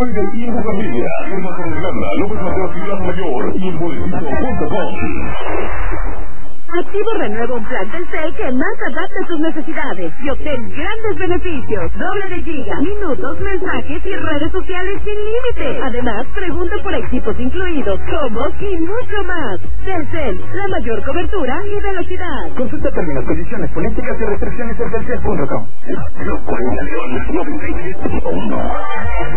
de Infobardilla. Forma con Irlanda, López Mateo Ciudad Mayor y en boletito.com. Activo renueva un plan Telcel que más adapta a tus necesidades y obtén grandes beneficios. Doble de giga, minutos, mensajes y redes sociales sin límite. Además, pregunta por equipos incluidos, combos y mucho más. Telcel, la mayor cobertura y velocidad. Consulta términos, condiciones, políticas y restricciones en telcel.com.